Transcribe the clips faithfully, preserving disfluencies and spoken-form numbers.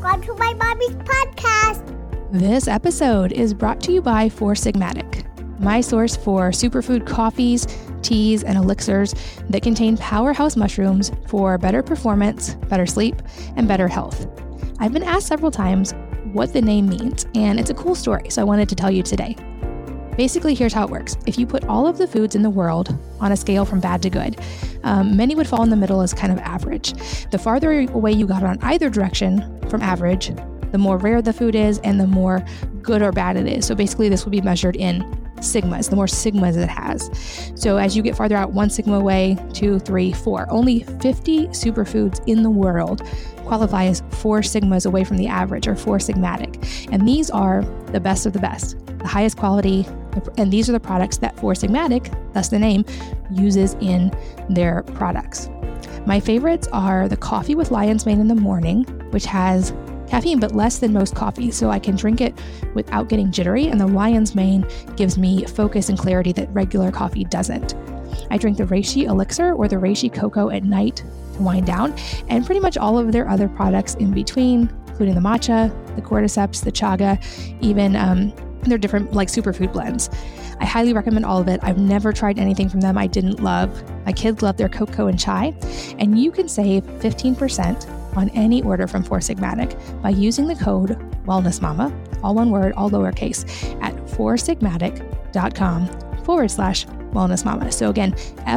Welcome to my mommy's podcast. This episode is brought to you by Four Sigmatic, my source for superfood coffees, teas, and elixirs that contain powerhouse mushrooms for better performance, better sleep, and better health. I've been asked several times what the name means, and it's a cool story, so I wanted to tell you today. Basically, here's how it works. If you put all of the foods in the world on a scale from bad to good, um, many would fall in the middle as kind of average. The farther away you got on either direction from average, the more rare the food is and the more good or bad it is. So basically, this will be measured in sigmas, the more sigmas it has. So as you get farther out, one sigma away, two, three, four, only fifty superfoods in the world qualify as four sigmas away from the average, or four sigmatic. And these are the best of the best, the highest quality, and these are the products that Four Sigmatic, thus the name, uses in their products. My favorites are the coffee with lion's mane in the morning, which has caffeine but less than most coffee, so I can drink it without getting jittery, and the lion's mane gives me focus and clarity that regular coffee doesn't. I drink the Reishi Elixir or the Reishi Cocoa at night to wind down, and pretty much all of their other products in between, including the matcha, the cordyceps, the chaga, even um, their different like superfood blends. I highly recommend all of it. I've never tried anything from them I didn't love. My kids love their cocoa and chai, and you can save fifteen percent on any order from Four Sigmatic by using the code WellnessMama, all one word, all lowercase, at foursigmatic.com forward slash WellnessMama. So again,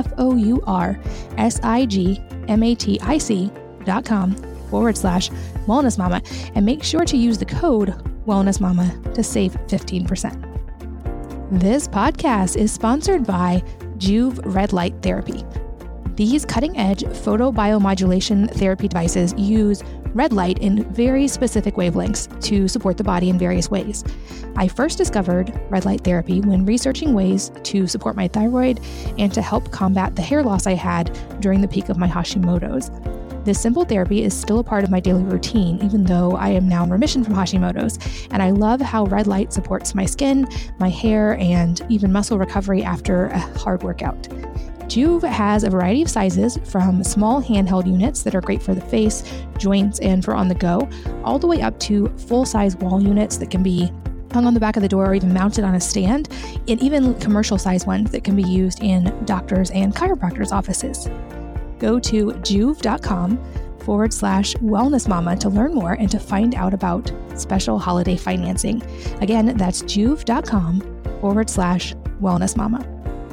F-O-U-R-S-I-G-M-A-T-I-C dot com forward slash WellnessMama, and make sure to use the code WellnessMama to save fifteen percent. This podcast is sponsored by Joovv Red Light Therapy. These cutting-edge photobiomodulation therapy devices use red light in very specific wavelengths to support the body in various ways. I first discovered red light therapy when researching ways to support my thyroid and to help combat the hair loss I had during the peak of my Hashimoto's. This simple therapy is still a part of my daily routine, even though I am now in remission from Hashimoto's, and I love how red light supports my skin, my hair, and even muscle recovery after a hard workout. Joovv has a variety of sizes, from small handheld units that are great for the face, joints, and for on the go, all the way up to full-size wall units that can be hung on the back of the door or even mounted on a stand, and even commercial-size ones that can be used in doctors' and chiropractors' offices. Go to joovv.com forward slash wellnessmama to learn more and to find out about special holiday financing. Again, that's joovv.com forward slash wellnessmama.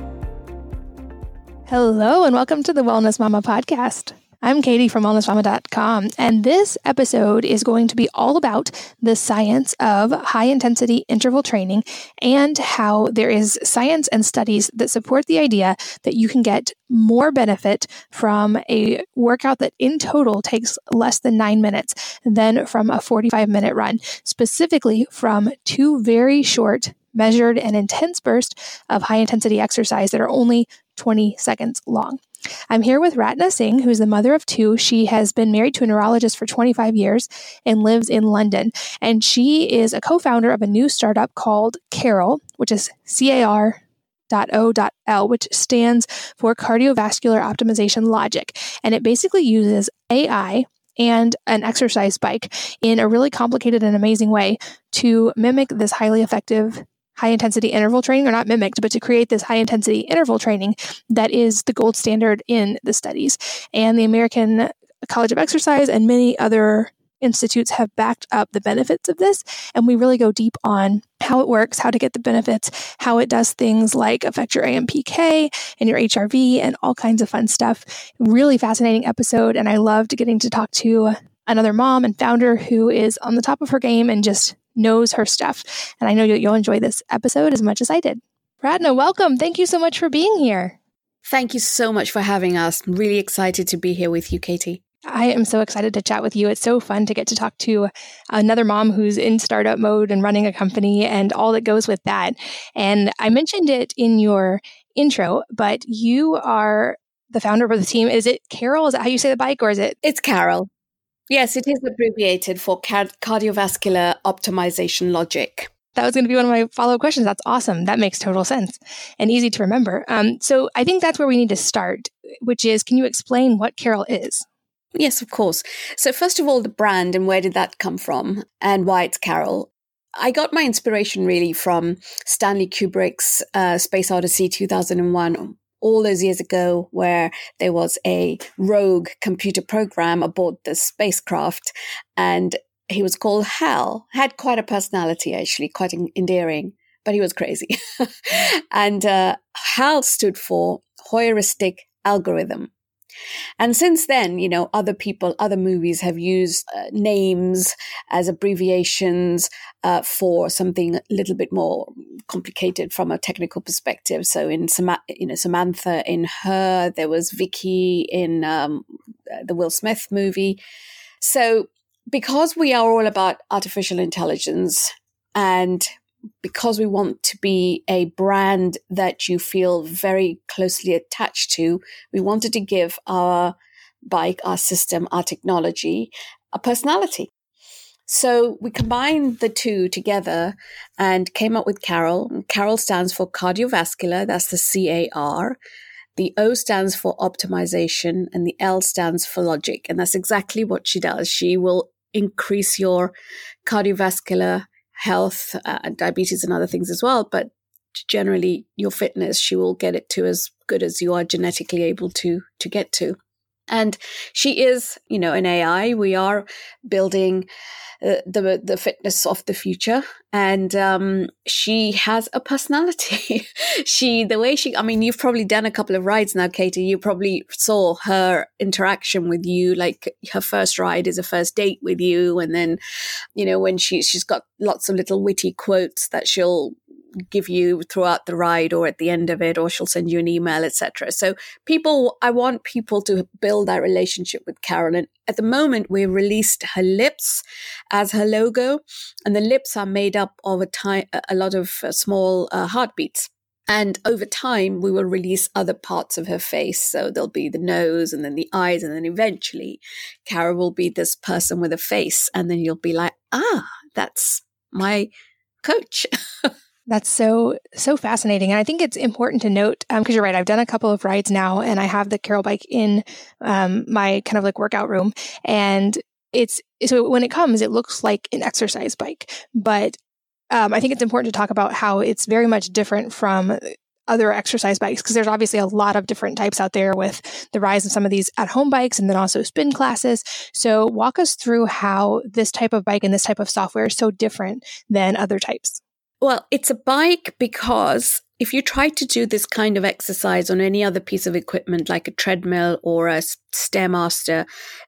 Hello, and welcome to the Wellness Mama podcast. I'm Katie from wellness mama dot com, and this episode is going to be all about the science of high-intensity interval training and how there is science and studies that support the idea that you can get more benefit from a workout that in total takes less than nine minutes than from a forty-five minute run, specifically from two very short, measured, and intense bursts of high-intensity exercise that are only twenty seconds long. I'm here with Ratna Singh, who's the mother of two. She has been married to a neurologist for twenty-five years and lives in London. And she is a co-founder of a new startup called Carol, which is C A R dot O dot L, which stands for Cardiovascular Optimization Logic. And it basically uses A I and an exercise bike in a really complicated and amazing way to mimic this highly effective high-intensity interval training, or not mimicked, but to create this high-intensity interval training that is the gold standard in the studies. And the American College of Exercise and many other institutes have backed up the benefits of this. And we really go deep on how it works, how to get the benefits, how it does things like affect your A M P K and your H R V and all kinds of fun stuff. Really fascinating episode. And I loved getting to talk to another mom and founder who is on the top of her game and just knows her stuff. And I know you'll enjoy this episode as much as I did. Ratna, welcome. Thank you so much for being here. Thank you so much for having us. I'm really excited to be here with you, Katie. I am so excited to chat with you. It's so fun to get to talk to another mom who's in startup mode and running a company and all that goes with that. And I mentioned it in your intro, but you are the founder of the team. Is it Carol? Is that how you say the bike, or is it? It's Carol. Yes, it is abbreviated for car- Cardiovascular Optimization Logic. That was going to be one of my follow-up questions. That's awesome. That makes total sense and easy to remember. Um, so I think that's where we need to start, which is, can you explain what Carol is? Yes, of course. So first of all, the brand and where did that come from and why it's Carol. I got my inspiration really from Stanley Kubrick's uh, Space Odyssey two thousand one, all those years ago, where there was a rogue computer program aboard the spacecraft, and he was called Hal. Had quite a personality, actually, quite endearing, but he was crazy. and uh, Hal stood for heuristic algorithm. And since then, you know, other people, other movies have used uh, names as abbreviations uh, for something a little bit more complicated from a technical perspective. So in Sam- you know, Samantha, in Her, there was Vicky in um, the Will Smith movie. So because we are all about artificial intelligence, and because we want to be a brand that you feel very closely attached to, we wanted to give our bike, our system, our technology a personality. So we combined the two together and came up with Carol. Carol stands for cardiovascular. That's the C A R. The O stands for optimization, and the L stands for logic. And that's exactly what she does. She will increase your cardiovascular health, uh, diabetes and other things as well, but generally your fitness, she will get it to as good as you are genetically able to to get to. And she is, you know, an A I. We are building uh, the the fitness of the future, and um, she has a personality. she, the way she, I mean, you've probably done a couple of rides now, Katie. You probably saw her interaction with you. Like her first ride is a first date with you, and then, you know, when she she's got lots of little witty quotes that she'll give you throughout the ride or at the end of it, or she'll send you an email, et cetera. So people, I want people to build that relationship with Carol. And at the moment, we released her lips as her logo, and the lips are made up of a, time, a lot of uh, small uh, heartbeats. And over time, we will release other parts of her face. So there'll be the nose and then the eyes. And then eventually, Carol will be this person with a face. And then you'll be like, ah, that's my coach. That's so, so fascinating. And I think it's important to note, um, because you're right, I've done a couple of rides now, and I have the Carol bike in um, my kind of like workout room. And it's, so when it comes, it looks like an exercise bike. But um, I think it's important to talk about how it's very much different from other exercise bikes, because there's obviously a lot of different types out there with the rise of some of these at-home bikes and then also spin classes. So walk us through how this type of bike and this type of software is so different than other types. Well, it's a bike because if you try to do this kind of exercise on any other piece of equipment, like a treadmill or a Stairmaster,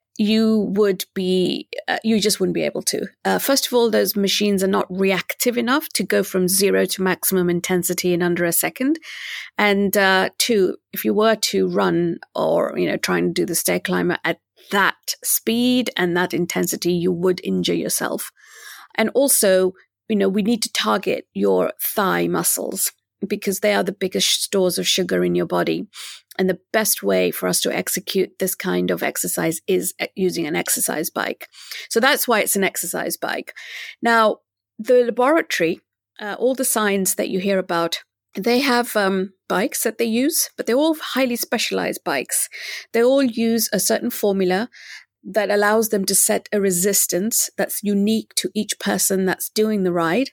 you would be, uh, you just wouldn't be able to. Uh, first of all, those machines are not reactive enough to go from zero to maximum intensity in under a second. And uh, two, if you were to run or, you know, try and do the stair climber at that speed and that intensity, you would injure yourself. And also, you know, we need to target your thigh muscles because they are the biggest stores of sugar in your body. And the best way for us to execute this kind of exercise is using an exercise bike. So that's why it's an exercise bike. Now, the laboratory, uh, all the science that you hear about, they have um, bikes that they use, but they're all highly specialized bikes. They all use a certain formula that allows them to set a resistance that's unique to each person that's doing the ride.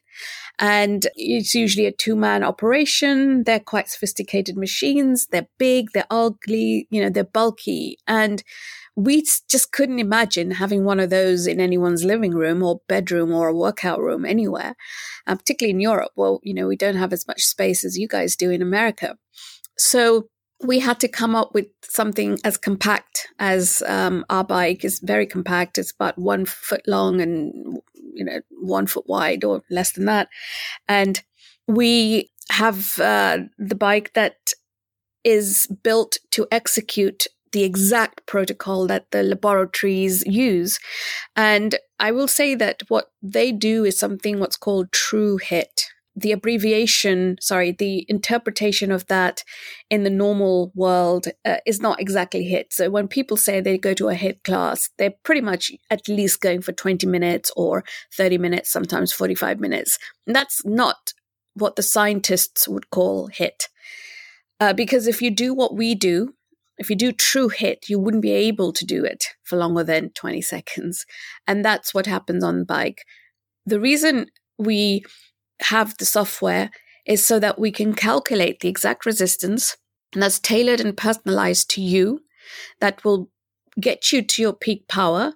And it's usually a two-man operation. They're quite sophisticated machines. They're big, they're ugly, you know, they're bulky. And we just couldn't imagine having one of those in anyone's living room or bedroom or a workout room anywhere, uh, particularly in Europe. Well, you know, we don't have as much space as you guys do in America. So we had to come up with something as compact as um, our bike is very compact. It's about one foot long and, you know, one foot wide or less than that. And we have uh, the bike that is built to execute the exact protocol that the laboratories use. And I will say that what they do is something what's called true hit. The abbreviation, sorry, the interpretation of that in the normal world uh, is not exactly hit. So when people say they go to a hit class, they're pretty much at least going for twenty minutes or thirty minutes, sometimes forty-five minutes. And that's not what the scientists would call hit. Uh, because if you do what we do, if you do true HIIT, you wouldn't be able to do it for longer than twenty seconds. And that's what happens on the bike. The reason we have the software is so that we can calculate the exact resistance, and that's tailored and personalized to you, that will get you to your peak power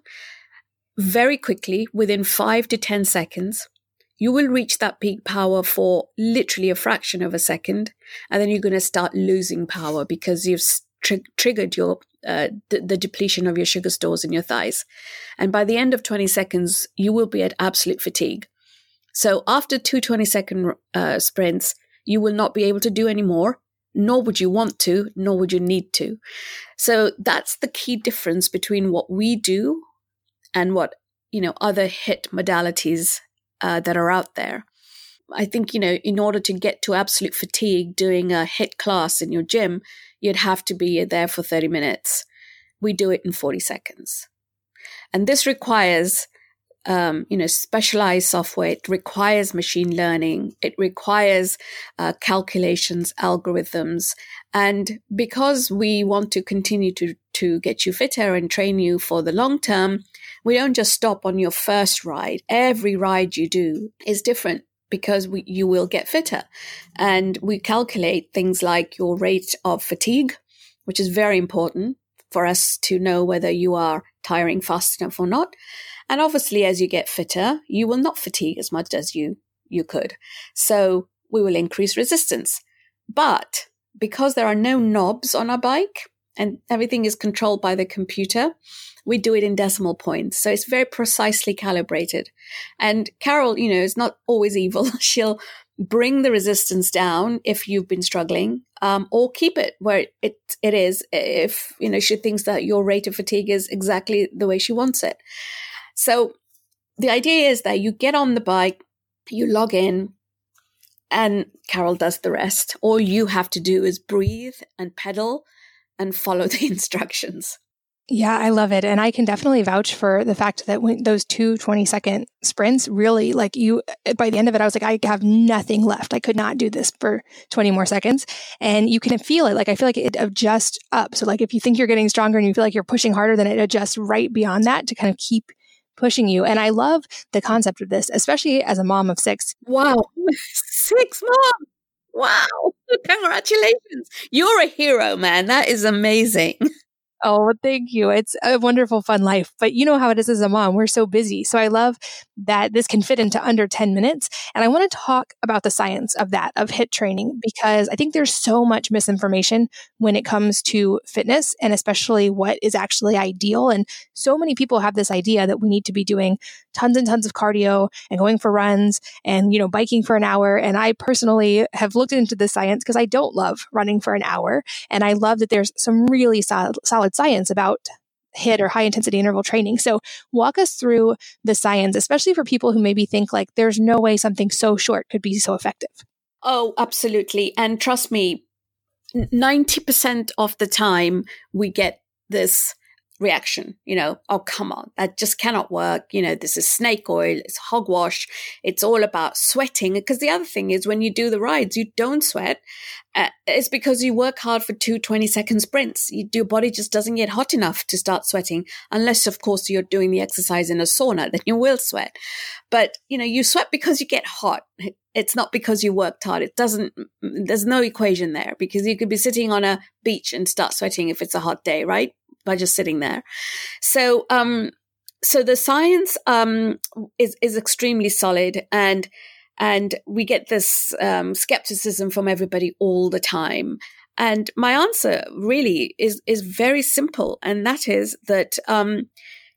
very quickly, within five to ten seconds. You will reach that peak power for literally a fraction of a second, and then you're going to start losing power because you've tr- triggered your uh, the, the depletion of your sugar stores in your thighs. And by the end of twenty seconds, you will be at absolute fatigue. So after two twenty-second uh, sprints, you will not be able to do any more, nor would you want to, nor would you need to. So that's the key difference between what we do and what, you know, other HIIT modalities uh, that are out there. I think, you know, in order to get to absolute fatigue doing a HIIT class in your gym, you'd have to be there for thirty minutes. We do it in forty seconds. And this requires, um, you know, specialized software. It requires machine learning. It requires uh, calculations, algorithms. And because we want to continue to, to get you fitter and train you for the long term, we don't just stop on your first ride. Every ride you do is different, because we, you will get fitter. And we calculate things like your rate of fatigue, which is very important for us to know whether you are tiring fast enough or not. And obviously, as you get fitter, you will not fatigue as much as you, you could. So we will increase resistance. But because there are no knobs on our bike and everything is controlled by the computer, we do it in decimal points. So it's very precisely calibrated. And Carol, you know, is not always evil. She'll bring the resistance down if you've been struggling, um, or keep it where it it is if, you know, she thinks that your rate of fatigue is exactly the way she wants it. So the idea is that you get on the bike, you log in, and Carol does the rest. All you have to do is breathe and pedal and follow the instructions. Yeah, I love it. And I can definitely vouch for the fact that when those two twenty second sprints really, like, you, by the end of it, I was like, I have nothing left. I could not do this for twenty more seconds. And you can feel it. Like, I feel like it adjusts up. So like, if you think you're getting stronger and you feel like you're pushing harder, then it adjusts right beyond that to kind of keep pushing you. And I love the concept of this, especially as a mom of six. Wow. Six mom. Wow. Congratulations. You're a hero, man. That is amazing. Oh, thank you. It's a wonderful, fun life. But you know how it is as a mom. We're so busy. So I love that this can fit into under ten minutes. And I want to talk about the science of that, of HIIT training, because I think there's so much misinformation when it comes to fitness, and especially what is actually ideal. And so many people have this idea that we need to be doing tons and tons of cardio and going for runs and, you know, biking for an hour. And I personally have looked into the science because I don't love running for an hour. And I love that there's some really solid, solid science about HIIT or high intensity interval training. So walk us through the science, especially for people who maybe think like there's no way something so short could be so effective. Oh, absolutely. And trust me, ninety percent of the time we get this reaction, you know, oh, come on, that just cannot work. You know, this is snake oil, it's hogwash. It's all about sweating. Because the other thing is when you do the rides, you don't sweat. Uh, it's because you work hard for two twenty second sprints. You, your body just doesn't get hot enough to start sweating, unless, of course, you're doing the exercise in a sauna, then you will sweat. But, you know, you sweat because you get hot. It's not because you worked hard. It doesn't, there's no equation there, because you could be sitting on a beach and start sweating if it's a hot day, right? By just sitting there. So, um, so the science, um, is, is extremely solid, and, and we get this, um, skepticism from everybody all the time. And my answer really is, is very simple. And that is that, um,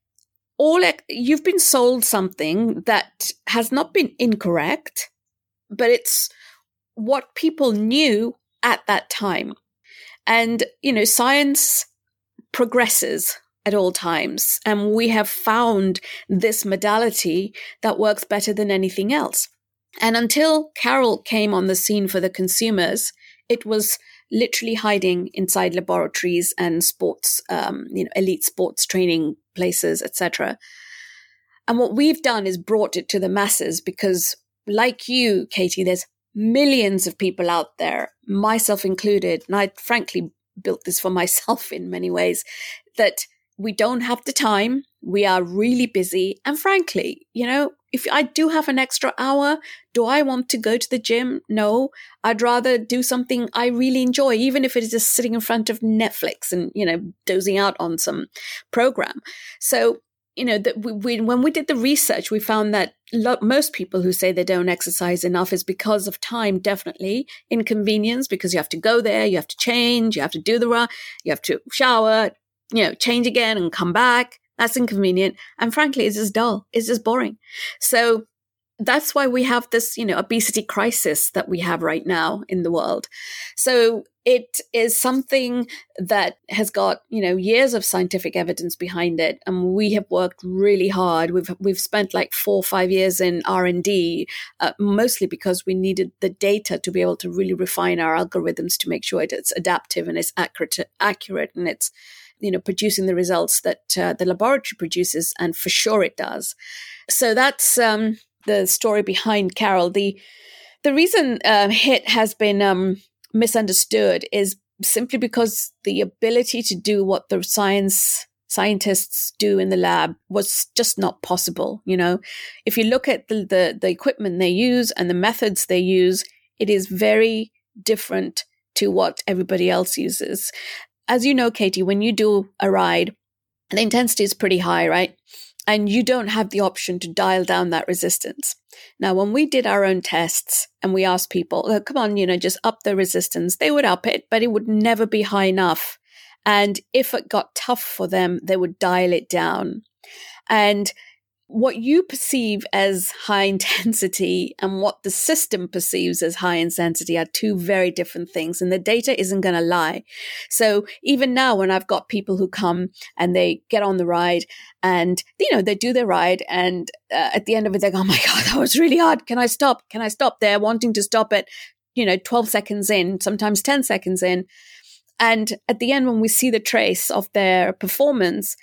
all, you've been sold something that has not been incorrect, but it's what people knew at that time. And, you know, science progresses at all times. And we have found this modality that works better than anything else. And until Carol came on the scene for the consumers, it was literally hiding inside laboratories and sports, um, you know, elite sports training places, et cetera. And what we've done is brought it to the masses, because like you, Katie, there's millions of people out there, myself included, and I frankly built this for myself in many ways, that we don't have the time. We are really busy. And frankly, you know, if I do have an extra hour, do I want to go to the gym? No, I'd rather do something I really enjoy, even if it is just sitting in front of Netflix and, you know, dozing out on some program. So, you know, that we, we, when we did the research, we found that lo- most people who say they don't exercise enough is because of time, definitely. Inconvenience, because you have to go there, you have to change, you have to do the run, you have to shower, you know, change again and come back. That's inconvenient. And frankly, it's just dull. It's just boring. So that's why we have this, you know, obesity crisis that we have right now in the world. So it is something that has got, you know, years of scientific evidence behind it. And we have worked really hard. We've we've spent like four or five years in R and D, uh, mostly because we needed the data to be able to really refine our algorithms to make sure it's adaptive and it's accurate, accurate and it's, you know, producing the results that uh, the laboratory produces, and for sure it does. So that's um, the story behind Carol. The the reason uh, HIIT has been um, misunderstood is simply because the ability to do what the science scientists do in the lab was just not possible. You know, if you look at the, the, the equipment they use and the methods they use, it is very different to what everybody else uses. As you know, Katie, when you do a ride, the intensity is pretty high, right? And you don't have the option to dial down that resistance. Now, when we did our own tests and we asked people, oh, come on, you know, just up the resistance, they would up it, but it would never be high enough. And if it got tough for them, they would dial it down. And what you perceive as high intensity and what the system perceives as high intensity are two very different things, and the data isn't going to lie. So even now, when I've got people who come and they get on the ride and, you know, they do their ride, and uh, at the end of it, they go, oh my God, that was really hard. Can I stop? Can I stop? They're wanting to stop at, you know, twelve seconds in, sometimes ten seconds in. And at the end, when we see the trace of their performance,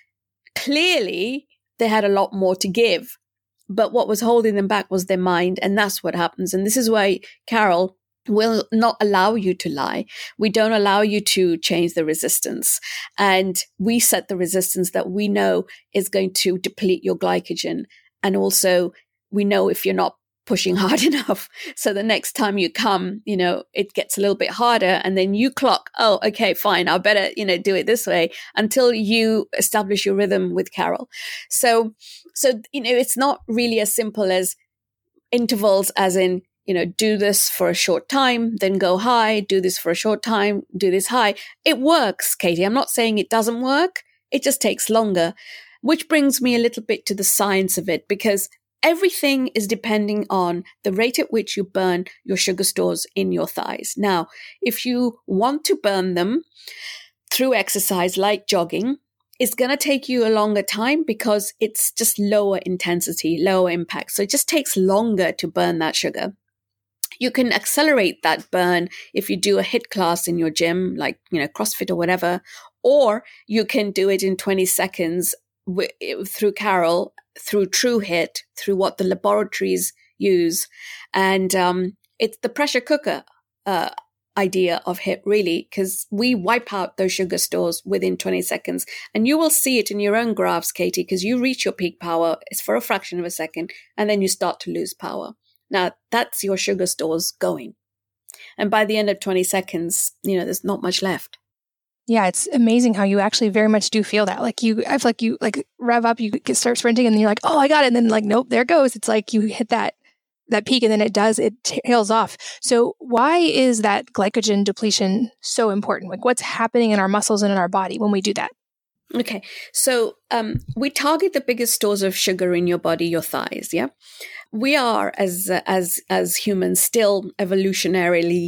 clearly they had a lot more to give. But what was holding them back was their mind. And that's what happens. And this is why Carol will not allow you to lie. We don't allow you to change the resistance. And we set the resistance that we know is going to deplete your glycogen. And also we know if you're not pushing hard enough. So the next time you come, you know, it gets a little bit harder, and then you clock, oh, okay, fine, I better, you know, do it this way, until you establish your rhythm with Carol. So, so, you know, it's not really as simple as intervals, as in, you know, do this for a short time, then go high, do this for a short time, do this high. It works, Katie. I'm not saying it doesn't work. It just takes longer, which brings me a little bit to the science of it, because everything is depending on the rate at which you burn your sugar stores in your thighs. Now, if you want to burn them through exercise like jogging, it's going to take you a longer time because it's just lower intensity, lower impact. So it just takes longer to burn that sugar. You can accelerate that burn if you do a HIIT class in your gym, like, you know, CrossFit or whatever, or you can do it in twenty seconds w- through Carol, through True HIIT, through what the laboratories use. And um, it's the pressure cooker uh, idea of HIIT, really, because we wipe out those sugar stores within twenty seconds. And you will see it in your own graphs, Katie, because you reach your peak power. It's for a fraction of a second, and then you start to lose power. Now, that's your sugar stores going. And by the end of twenty seconds, you know, there's not much left. Yeah, it's amazing how you actually very much do feel that. Like you, I feel like you like rev up, you get, start sprinting, and then you're like, oh, I got it. And then like, nope, there it goes. It's like you hit that that peak, and then it does, it tails off. So why is that glycogen depletion so important? Like what's happening in our muscles and in our body when we do that? Okay, so um, we target the biggest stores of sugar in your body, your thighs. Yeah, we are as as as humans still evolutionarily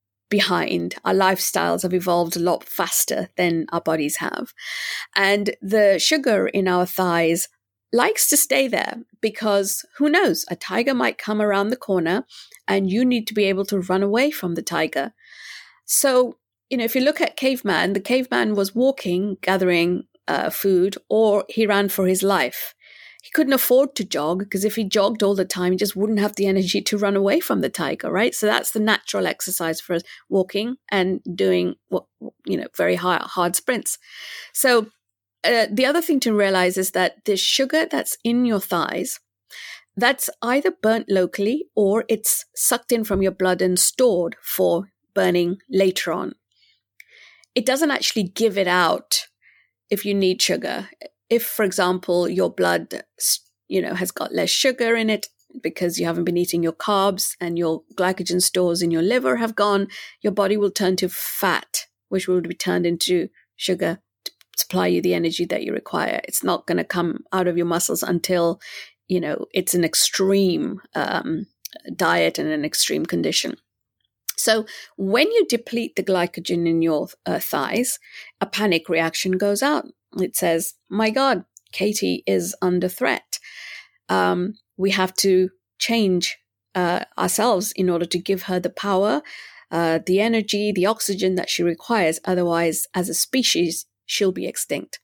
behind. Our lifestyles have evolved a lot faster than our bodies have. And the sugar in our thighs likes to stay there because who knows, a tiger might come around the corner and you need to be able to run away from the tiger. So, you know, if you look at caveman, the caveman was walking, gathering uh, food, or he ran for his life. He couldn't afford to jog, because if he jogged all the time, he just wouldn't have the energy to run away from the tiger, right? So that's the natural exercise for us, walking and doing what, you know, very high, hard sprints. So uh, the other thing to realize is that the sugar that's in your thighs, that's either burnt locally or it's sucked in from your blood and stored for burning later on. It doesn't actually give it out if you need sugar. If, for example, your blood, you know, has got less sugar in it because you haven't been eating your carbs and your glycogen stores in your liver have gone, your body will turn to fat, which will be turned into sugar to supply you the energy that you require. It's not going to come out of your muscles until, you know, it's an extreme um, diet and an extreme condition. So when you deplete the glycogen in your uh, thighs, a panic reaction goes out. It says, my God, Katie is under threat. Um, we have to change uh, ourselves in order to give her the power, uh, the energy, the oxygen that she requires. Otherwise, as a species, she'll be extinct.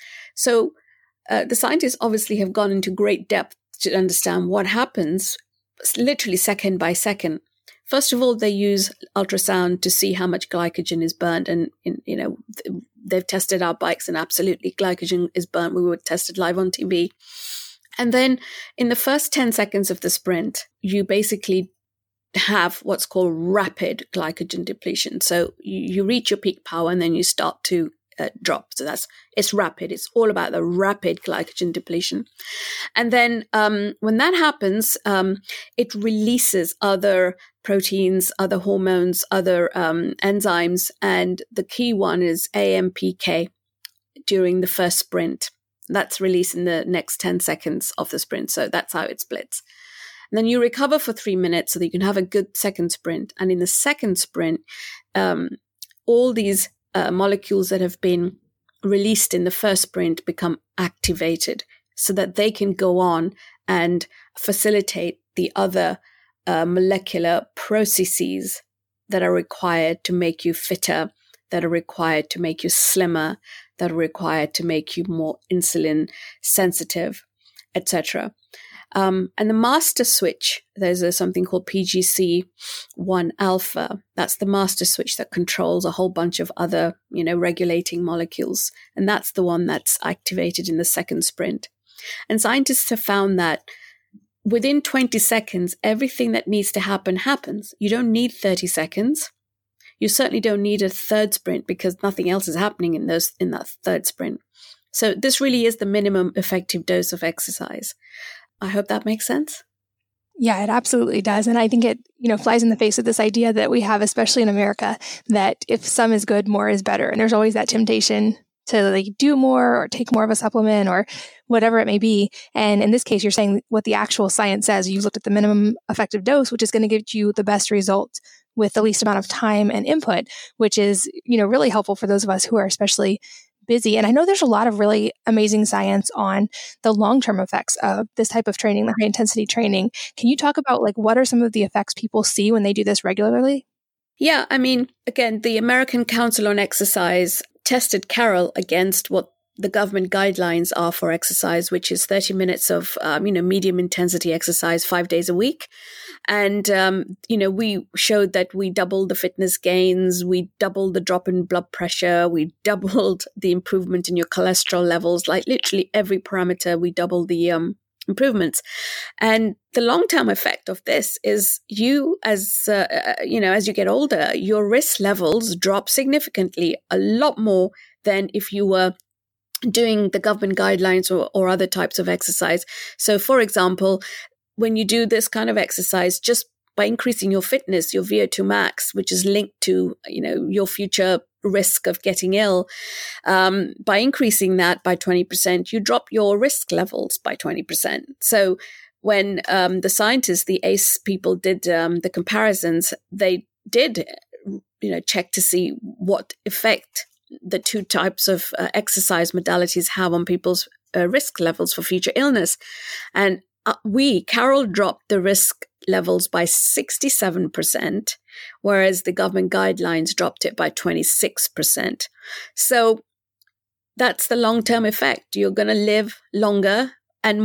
So uh, the scientists obviously have gone into great depth to understand what happens literally second by second. First of all, they use ultrasound to see how much glycogen is burnt. And, you know, they've tested our bikes and absolutely glycogen is burnt. We were tested live on T V. And then in the first ten seconds of the sprint, you basically have what's called rapid glycogen depletion. So you, you reach your peak power and then you start to uh, drop. So that's, it's rapid. It's all about the rapid glycogen depletion. And then um, when that happens, um, it releases other proteins, other hormones, other um, enzymes. And the key one is A M P K during the first sprint. That's released in the next ten seconds of the sprint. So that's how it splits. And then you recover for three minutes so that you can have a good second sprint. And in the second sprint, um, all these uh, molecules that have been released in the first sprint become activated so that they can go on and facilitate the other uh, molecular processes that are required to make you fitter, that are required to make you slimmer, that are required to make you more insulin sensitive, et cetera. Um, and the master switch, there's a, something called P G C one alpha. That's the master switch that controls a whole bunch of other, you know, regulating molecules. And that's the one that's activated in the second sprint. And scientists have found that within twenty seconds, everything that needs to happen happens. You don't need thirty seconds. You certainly don't need a third sprint because nothing else is happening in those in that third sprint. So this really is the minimum effective dose of exercise. I hope that makes sense. Yeah, it absolutely does. And I think it, you know, flies in the face of this idea that we have, especially in America, that if some is good, more is better. And there's always that temptation to like do more or take more of a supplement or whatever it may be. And in this case, you're saying what the actual science says. You've looked at the minimum effective dose, which is going to give you the best result with the least amount of time and input, which is, you know, really helpful for those of us who are especially busy. And I know there's a lot of really amazing science on the long-term effects of this type of training, the high intensity training. Can you talk about like what are some of the effects people see when they do this regularly? Yeah, I mean, again, the American Council on Exercise tested Carol against what the government guidelines are for exercise, which is thirty minutes of, um, you know, medium intensity exercise five days a week. And, um, you know, we showed that we doubled the fitness gains, we doubled the drop in blood pressure, we doubled the improvement in your cholesterol levels, like literally every parameter, we doubled the um, improvements. And the long-term effect of this is you as, uh, you know, as you get older, your risk levels drop significantly, a lot more than if you were doing the government guidelines or, or other types of exercise. So, for example, when you do this kind of exercise, just by increasing your fitness, your V O two max, which is linked to, you know, your future risk of getting ill, um, by increasing that by twenty percent, you drop your risk levels by twenty percent. So when um, the scientists, the A C E people did um, the comparisons, they did, you know, check to see what effect the two types of uh, exercise modalities have on people's uh, risk levels for future illness. And uh, we, Carol, dropped the risk levels by sixty-seven percent, whereas the government guidelines dropped it by twenty-six percent. So that's the long-term effect. You're going to live longer and more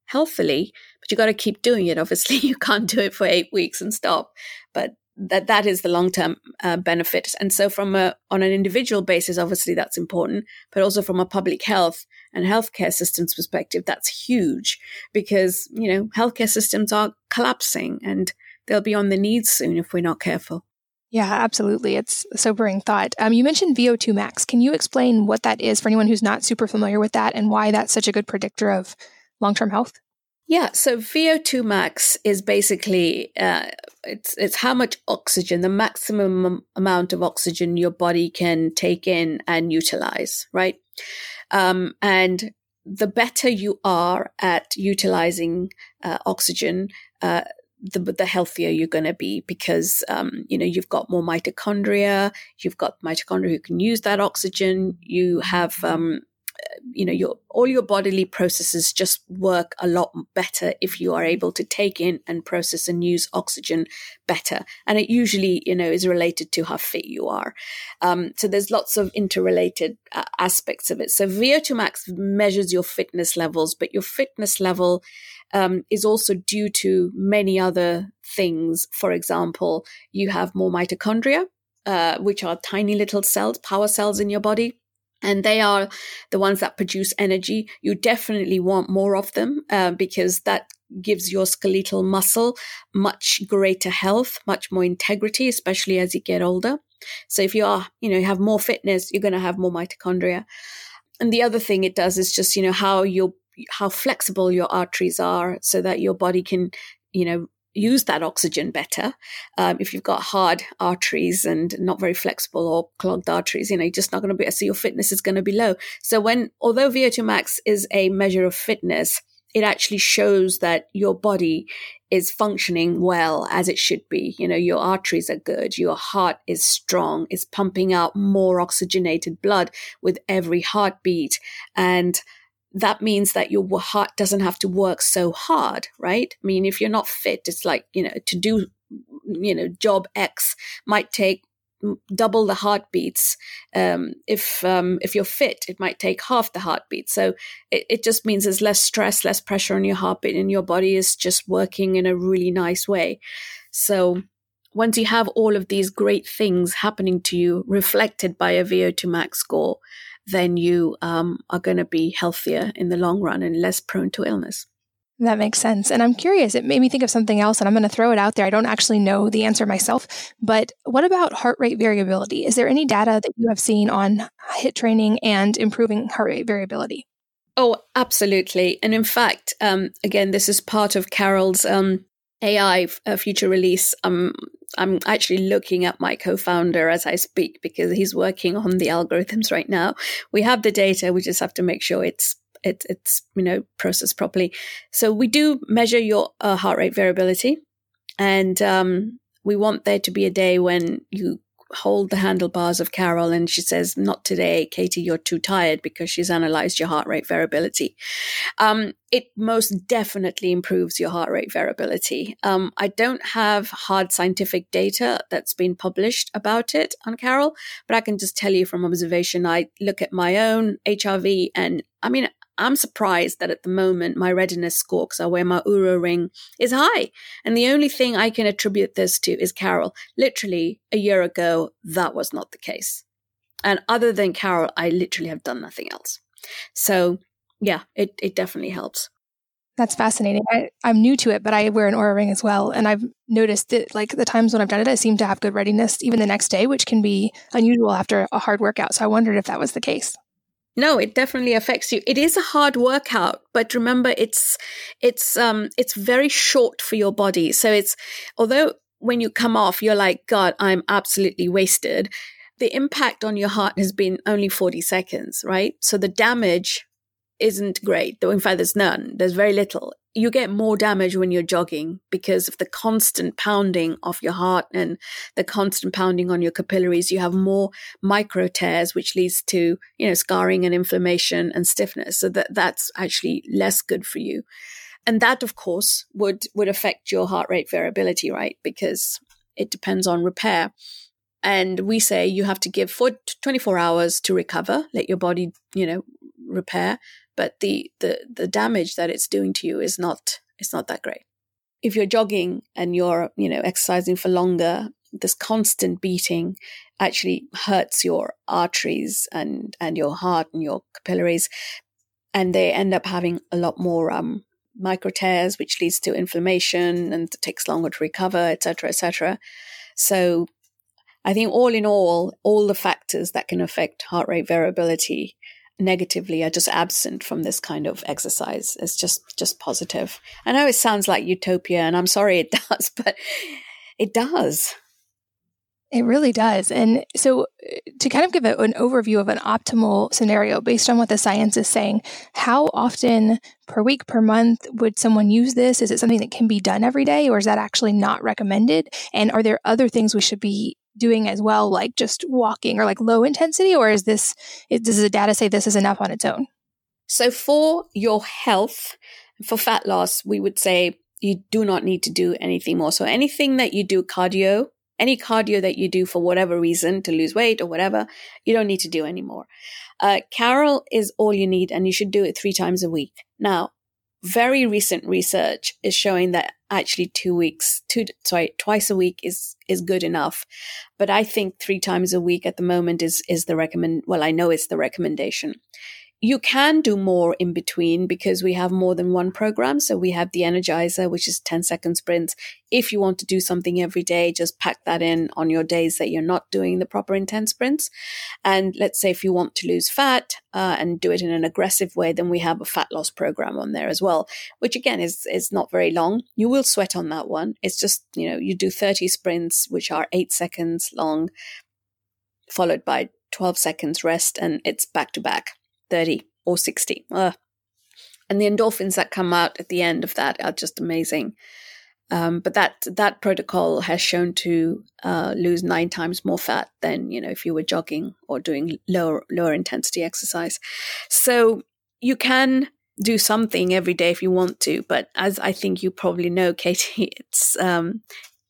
healthily, but you got to keep doing it. Obviously, you can't do it for eight weeks and stop, but that that is the long-term uh, benefit. And so from a, on an individual basis, obviously that's important, but also from a public health and healthcare systems perspective, that's huge because, you know, healthcare systems are collapsing and they'll be on the knees soon if we're not careful. Yeah, absolutely. It's a sobering thought. Um, you mentioned V O two max. Can you explain what that is for anyone who's not super familiar with that and why that's such a good predictor of long-term health? Yeah, so V O two max is basically uh, it's it's how much oxygen, the maximum amount of oxygen your body can take in and utilize, right? Um, and the better you are at utilizing uh, oxygen, uh, the the healthier you're going to be because, um, you know, you've got more mitochondria, you've got mitochondria who can use that oxygen, you have, um, you know, your all your bodily processes just work a lot better if you are able to take in and process and use oxygen better. And it usually, you know, is related to how fit you are. Um, so there's lots of interrelated uh, aspects of it. So V O two max measures your fitness levels, but your fitness level um, is also due to many other things. For example, you have more mitochondria, uh, which are tiny little cells, power cells in your body. And they are the ones that produce energy. You definitely want more of them uh, because that gives your skeletal muscle much greater health, much more integrity, especially as you get older. So if you are, you know, you have more fitness, you're going to have more mitochondria. And the other thing it does is just, you know, how your how flexible your arteries are so that your body can, you know, use that oxygen better. Um, if you've got hard arteries and not very flexible or clogged arteries, you know, you're just not going to be, so your fitness is going to be low. So when, although V O two max is a measure of fitness, it actually shows that your body is functioning well as it should be. You know, your arteries are good, your heart is strong, it's pumping out more oxygenated blood with every heartbeat. And that means that your heart doesn't have to work so hard, right? I mean, if you're not fit, it's like, you know, to do, you know, job X might take double the heartbeats. Um, if um, if you're fit, it might take half the heartbeat. So it, it just means there's less stress, less pressure on your heartbeat, and your body is just working in a really nice way. So once you have all of these great things happening to you reflected by a V O two max score, then you um, are going to be healthier in the long run and less prone to illness. That makes sense. And I'm curious, it made me think of something else, and I'm going to throw it out there. I don't actually know the answer myself, but what about heart rate variability? Is there any data that you have seen on HIIT training and improving heart rate variability? Oh, absolutely. And in fact, um, again, this is part of Carol's um, A I uh, future release. Um, I'm actually looking at my co-founder as I speak because he's working on the algorithms right now. We have the data. We just have to make sure it's it, it's you know processed properly. So we do measure your uh, heart rate variability, and um, we want there to be a day when you hold the handlebars of Carol and she says, "Not today, Katie, you're too tired," because she's analyzed your heart rate variability. Um, it most definitely improves your heart rate variability. Um, I don't have hard scientific data that's been published about it on Carol, but I can just tell you from observation, I look at my own H R V and I mean, I'm surprised that at the moment my readiness score, because I wear my Oura ring, is high. And the only thing I can attribute this to is Carol. Literally a year ago, that was not the case. And other than Carol, I literally have done nothing else. So yeah, it, it definitely helps. That's fascinating. I, I'm new to it, but I wear an Oura ring as well. And I've noticed that like the times when I've done it, I seem to have good readiness even the next day, which can be unusual after a hard workout. So I wondered if that was the case. No, it definitely affects you. It is a hard workout, but remember, it's it's um it's very short for your body. So it's although when you come off, you're like, God, I'm absolutely wasted. The impact on your heart has been only forty seconds, right? So the damage isn't great. Though in fact, there's none. There's very little. You get more damage when you're jogging because of the constant pounding of your heart and the constant pounding on your capillaries. You have more micro tears, which leads to, you know, scarring and inflammation and stiffness. So that that's actually less good for you. And that, of course, would, would affect your heart rate variability, right? Because it depends on repair. And we say you have to give for twenty-four hours to recover, let your body, you know, repair. but the the the damage that it's doing to you is not is not that great. If you're jogging and you're, you know, exercising for longer, this constant beating actually hurts your arteries and, and your heart and your capillaries. And they end up having a lot more um, micro tears, which leads to inflammation and it takes longer to recover, et cetera, et cetera. So I think all in all, all the factors that can affect heart rate variability negatively are just absent from this kind of exercise. It's just, just positive. I know it sounds like utopia, and I'm sorry it does, but it does. It really does. And so to kind of give a, an overview of an optimal scenario based on what the science is saying, how often per week, per month would someone use this? Is it something that can be done every day, or is that actually not recommended? And are there other things we should be doing as well, like just walking or like low intensity, or is this, is, does the data say this is enough on its own? So for your health, for fat loss, we would say you do not need to do anything more. So anything that you do cardio, any cardio that you do for whatever reason to lose weight or whatever, you don't need to do anymore. Uh, Carol is all you need, and you should do it three times a week. Now, very recent research is showing that actually two weeks, two, sorry, twice a week is, is good enough. But I think three times a week at the moment is, is the recommend, well, I know it's the recommendation. You can do more in between because we have more than one program. So we have the Energizer, which is ten second sprints. If you want to do something every day, just pack that in on your days that you're not doing the proper intense sprints. And let's say if you want to lose fat uh, and do it in an aggressive way, then we have a fat loss program on there as well, which again is, is not very long. You will sweat on that one. It's just, you know, you do thirty sprints, which are eight seconds long, followed by twelve seconds rest, and it's back to back. thirty or sixty. Ugh. And the endorphins that come out at the end of that are just amazing. Um, but that that protocol has shown to uh, lose nine times more fat than, you know, if you were jogging or doing lower lower intensity exercise. So you can do something every day if you want to, but as I think you probably know, Katie, it's um,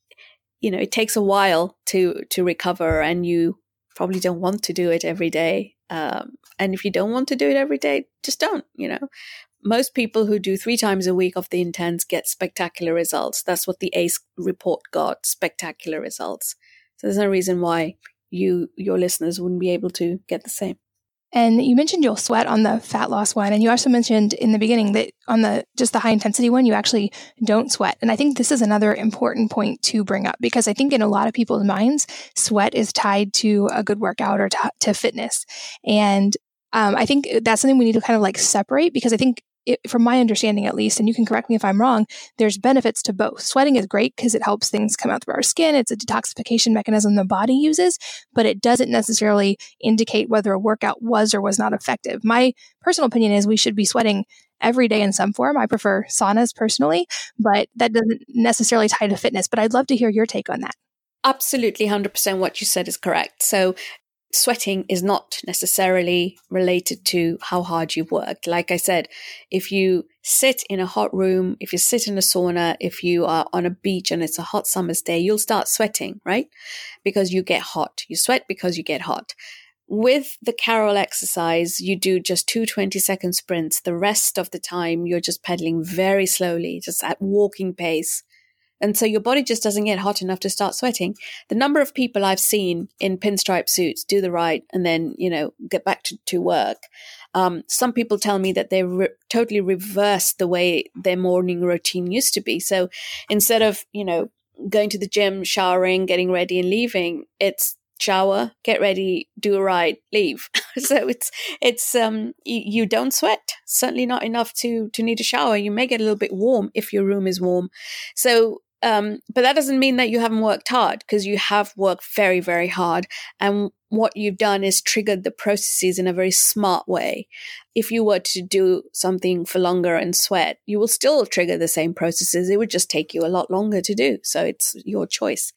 you know, it takes a while to to recover, and you probably don't want to do it every day. Um, and if you don't want to do it every day, just don't, you know. Most people who do three times a week of the intense get spectacular results. That's what the A C E report got, spectacular results. So there's no reason why you, your listeners wouldn't be able to get the same. And you mentioned you'll sweat on the fat loss one. And you also mentioned in the beginning that on the just the high intensity one, you actually don't sweat. And I think this is another important point to bring up, because I think in a lot of people's minds, sweat is tied to a good workout or to, to fitness. And um, I think that's something we need to kind of like separate, because I think it, from my understanding at least, and you can correct me if I'm wrong, there's benefits to both. Sweating is great because it helps things come out through our skin. It's a detoxification mechanism the body uses, but it doesn't necessarily indicate whether a workout was or was not effective. My personal opinion is we should be sweating every day in some form. I prefer saunas personally, but that doesn't necessarily tie to fitness. But I'd love to hear your take on that. Absolutely, one hundred percent what you said is correct. So sweating is not necessarily related to how hard you've worked. Like I said, if you sit in a hot room, if you sit in a sauna, if you are on a beach and it's a hot summer's day, you'll start sweating, right? Because you get hot. You sweat because you get hot. With the Carol exercise, you do just two twenty-second sprints. The rest of the time, you're just pedaling very slowly, just at walking pace. And so your body just doesn't get hot enough to start sweating. The number of people I've seen in pinstripe suits do the ride and then, you know, get back to, to work. Um, some people tell me that they re- totally reversed the way their morning routine used to be. So instead of, you know, going to the gym, showering, getting ready and leaving, it's shower, get ready, do a ride, leave. So it's, it's, um, you, you don't sweat, certainly not enough to, to need a shower. You may get a little bit warm if your room is warm. So, um, but that doesn't mean that you haven't worked hard, because you have worked very, very hard. And what you've done is triggered the processes in a very smart way. If you were to do something for longer and sweat, you will still trigger the same processes. It would just take you a lot longer to do. So it's your choice.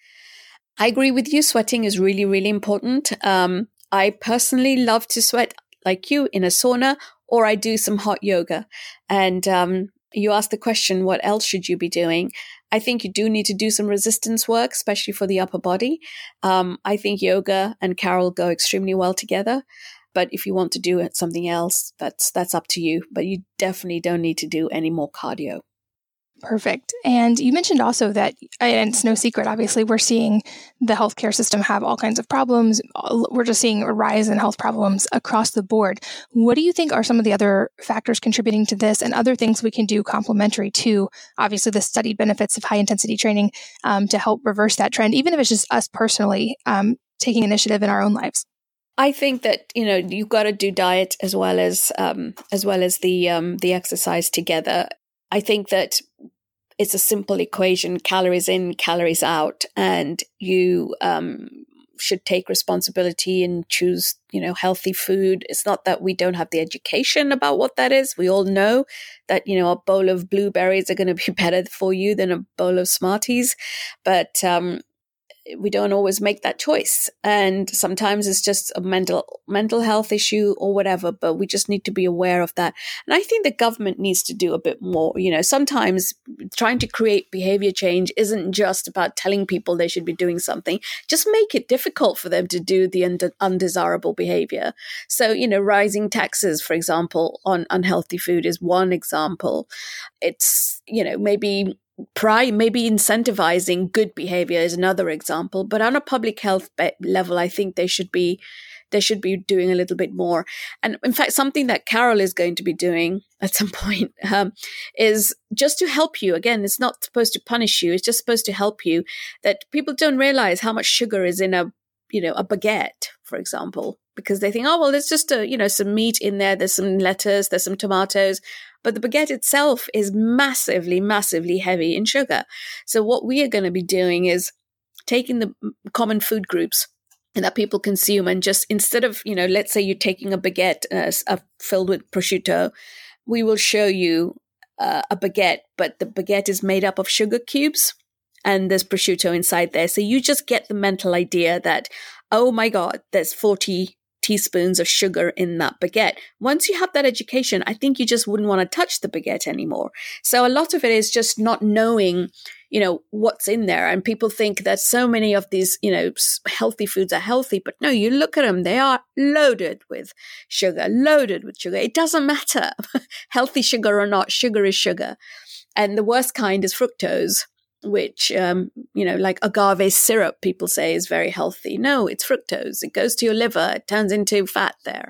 I agree with you. Sweating is really, really important. Um, I personally love to sweat like you in a sauna, or I do some hot yoga. And um, you asked the question, what else should you be doing? I think you do need to do some resistance work, especially for the upper body. Um, I think yoga and Carol go extremely well together. But if you want to do something else, that's that's up to you. But you definitely don't need to do any more cardio. Perfect. And you mentioned also that, and it's no secret, obviously, we're seeing the healthcare system have all kinds of problems. We're just seeing a rise in health problems across the board. What do you think are some of the other factors contributing to this and other things we can do complementary to, obviously, the studied benefits of high intensity training um, to help reverse that trend, even if it's just us personally um, taking initiative in our own lives? I think that, you know, you've got to do diet as well as um, as well as the um, the exercise together. I think that it's a simple equation, calories in, calories out, and you um, should take responsibility and choose, you know, healthy food. It's not that we don't have the education about what that is. We all know that, you know, a bowl of blueberries are going to be better for you than a bowl of Smarties, but um, we don't always make that choice. And sometimes it's just a mental mental health issue or whatever, but we just need to be aware of that. And I think the government needs to do a bit more. You know, sometimes trying to create behavior change isn't just about telling people they should be doing something. Just make it difficult for them to do the und- undesirable behavior. So, you know, rising taxes, for example, on unhealthy food is one example. It's, you know, maybe Prime, maybe incentivizing good behavior is another example, but on a public health be- level, I think they should be they should be doing a little bit more. And in fact, something that Carol is going to be doing at some point um, is just to help you. Again, it's not supposed to punish you; it's just supposed to help you. That people don't realize how much sugar is in a you know a baguette, for example, because they think, oh well, there's just a you know some meat in there, there's some lettuce, there's some tomatoes. But the baguette itself is massively, massively heavy in sugar. So what we are going to be doing is taking the common food groups that people consume and just instead of, you know, let's say you're taking a baguette uh, uh, filled with prosciutto, we will show you uh, a baguette, but the baguette is made up of sugar cubes and there's prosciutto inside there. So you just get the mental idea that, oh my God, there's forty teaspoons of sugar in that baguette. Once you have that education, I think you just wouldn't want to touch the baguette anymore. So a lot of it is just not knowing, you know, what's in there. And people think that so many of these, you know, healthy foods are healthy, but no, you look at them, they are loaded with sugar, loaded with sugar. It doesn't matter healthy sugar or not, sugar is sugar. And the worst kind is fructose, which, um, you know, like agave syrup, people say is very healthy. No, it's fructose. It goes to your liver. It turns into fat there.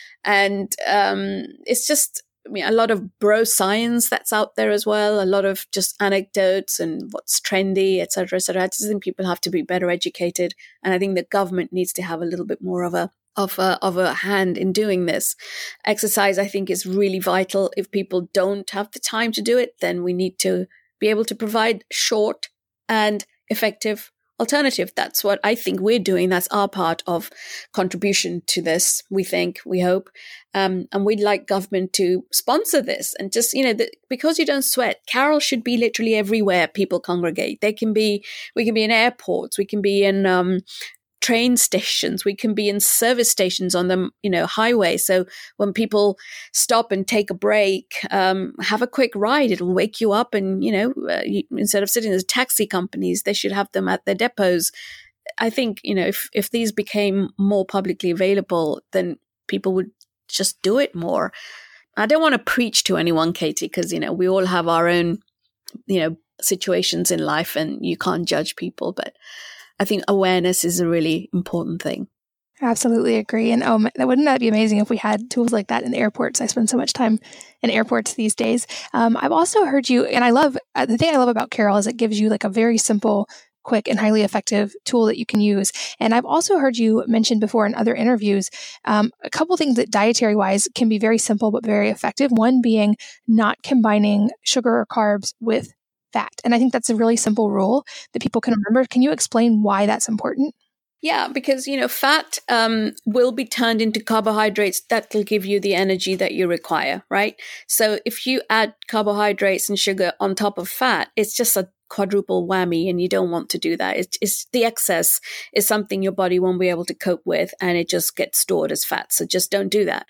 And um, it's just, I mean, a lot of bro science that's out there as well. A lot of just anecdotes and what's trendy, et cetera, et cetera. I just think people have to be better educated. And I think the government needs to have a little bit more of a of a, of a hand in doing this. Exercise, I think, is really vital. If people don't have the time to do it, then we need to be able to provide short and effective alternative. That's what I think we're doing. That's our part of contribution to this, we think, we hope. Um, and we'd like government to sponsor this and just, you know, the, because you don't sweat, Carol should be literally everywhere people congregate. They can be, we can be in airports, we can be in, um, train stations, we can be in service stations on the you know highway. So when people stop and take a break, um, have a quick ride. It'll wake you up, and you know uh, you, instead of sitting as taxi companies, they should have them at their depots. I think you know if if these became more publicly available, then people would just do it more. I don't want to preach to anyone, Katie, because you know we all have our own you know situations in life, and you can't judge people, but I think awareness is a really important thing. Absolutely agree. And oh, wouldn't that be amazing if we had tools like that in airports? I spend so much time in airports these days. Um, I've also heard you, and I love, uh, the thing I love about Carol is it gives you like a very simple, quick, and highly effective tool that you can use. And I've also heard you mention before in other interviews, um, a couple things that dietary wise can be very simple but very effective. One being not combining sugar or carbs with fat. And I think that's a really simple rule that people can remember. Can you explain why that's important? Yeah, because, you know, fat um, will be turned into carbohydrates that will give you the energy that you require, right? So if you add carbohydrates and sugar on top of fat, it's just a quadruple whammy, and you don't want to do that. It's, it's the excess is something your body won't be able to cope with, and it just gets stored as fat. So just don't do that.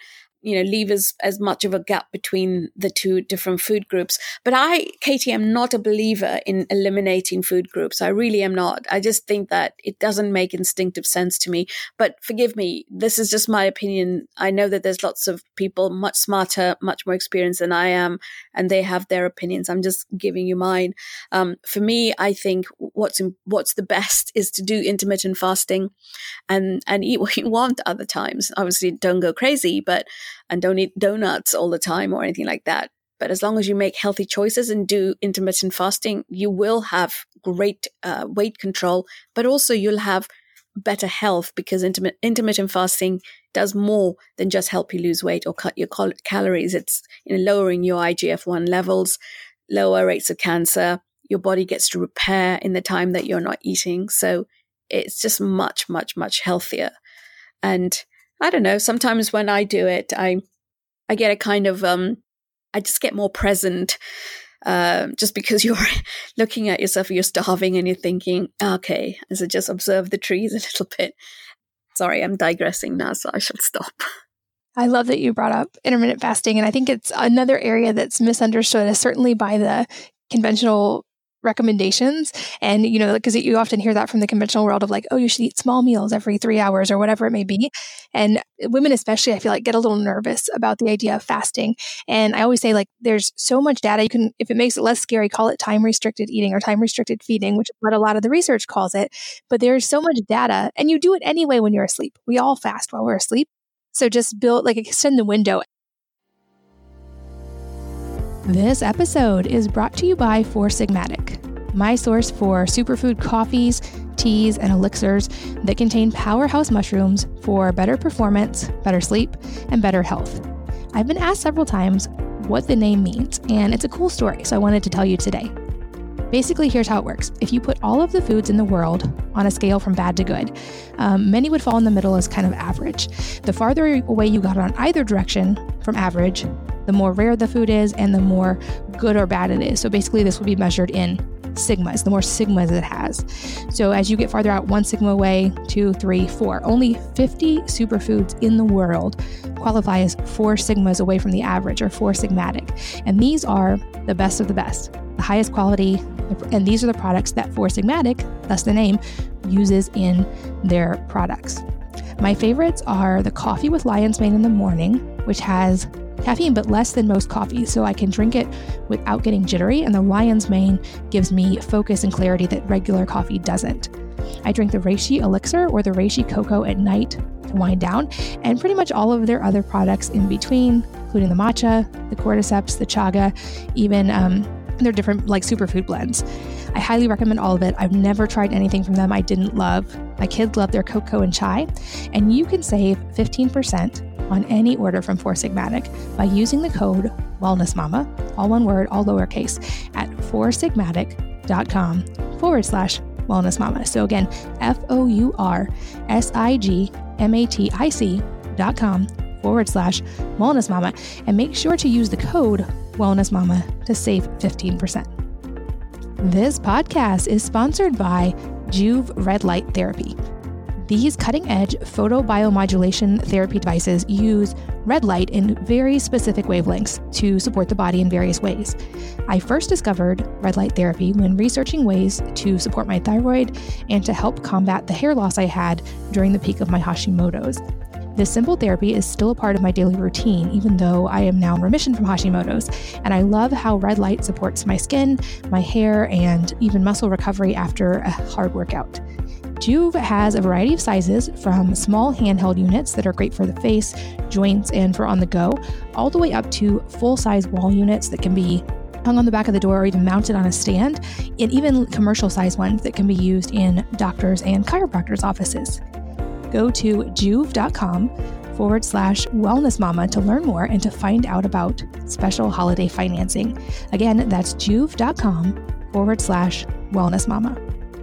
you know, leave as, as much of a gap between the two different food groups. But I, Katie, am not a believer in eliminating food groups. I really am not. I just think that it doesn't make instinctive sense to me. But forgive me, this is just my opinion. I know that there's lots of people much smarter, much more experienced than I am, and they have their opinions. I'm just giving you mine. Um, for me, I think what's in, what's the best is to do intermittent fasting and, and eat what you want other times. Obviously, don't go crazy, but and don't eat donuts all the time or anything like that. But as long as you make healthy choices and do intermittent fasting, you will have great uh, weight control, but also you'll have better health because intermittent, intermittent fasting does more than just help you lose weight or cut your cal- calories. It's, you know, lowering your I G F one levels, lower rates of cancer. Your body gets to repair in the time that you're not eating. So it's just much, much, much healthier. And I don't know, sometimes when I do it, I I get a kind of, um, I just get more present uh, just because you're looking at yourself, you're starving and you're thinking, okay, so just observe the trees a little bit. Sorry, I'm digressing now, so I shall stop. I love that you brought up intermittent fasting. And I think it's another area that's misunderstood, certainly by the conventional recommendations. And, you know, because you often hear that from the conventional world of like, oh, you should eat small meals every three hours or whatever it may be. And women especially, I feel like, get a little nervous about the idea of fasting. And I always say, like, there's so much data. You can, if it makes it less scary, call it time restricted eating or time restricted feeding, which is what a lot of the research calls it. But there's so much data, and you do it anyway when you're asleep. We all fast while we're asleep. So just build, like, extend the window. This episode is brought to you by Four Sigmatic, my source for superfood coffees, teas, and elixirs that contain powerhouse mushrooms for better performance, better sleep, and better health. I've been asked several times what the name means, and it's a cool story, so I wanted to tell you today. Basically, here's how it works. If you put all of the foods in the world on a scale from bad to good, um, many would fall in the middle as kind of average. The farther away you got on either direction from average, the more rare the food is and the more good or bad it is. So basically, this will be measured in sigmas, the more sigmas it has. So as you get farther out, one sigma away, two, three, four, only fifty superfoods in the world qualify as four sigmas away from the average or four sigmatic. And these are the best of the best, the highest quality. And these are the products that Four Sigmatic, thus the name, uses in their products. My favorites are the coffee with lion's mane in the morning, which has caffeine but less than most coffee, so I can drink it without getting jittery, and the lion's mane gives me focus and clarity that regular coffee doesn't. I drink the reishi elixir or the reishi cocoa at night to wind down, and pretty much all of their other products in between, including the matcha, the cordyceps, the chaga, even um, their different like superfood blends. I highly recommend all of it. I've never tried anything from them I didn't love. My kids love their cocoa and chai, and you can save fifteen percent on any order from Four Sigmatic by using the code WellnessMama, all one word, all lowercase, at foursigmatic.com forward slash WellnessMama. So again, F-O-U-R-S-I-G-M-A-T-I-C dot com forward slash WellnessMama, and make sure to use the code WellnessMama to save fifteen percent. This podcast is sponsored by Joovv Red Light Therapy. These cutting-edge photobiomodulation therapy devices use red light in very specific wavelengths to support the body in various ways. I first discovered red light therapy when researching ways to support my thyroid and to help combat the hair loss I had during the peak of my Hashimoto's. This simple therapy is still a part of my daily routine, even though I am now in remission from Hashimoto's, and I love how red light supports my skin, my hair, and even muscle recovery after a hard workout. Joovv has a variety of sizes, from small handheld units that are great for the face, joints, and for on the go, all the way up to full-size wall units that can be hung on the back of the door or even mounted on a stand, and even commercial-size ones that can be used in doctors' and chiropractors' offices. Go to joovv.com forward slash wellnessmama to learn more and to find out about special holiday financing. Again, that's joovv.com forward slash wellnessmama.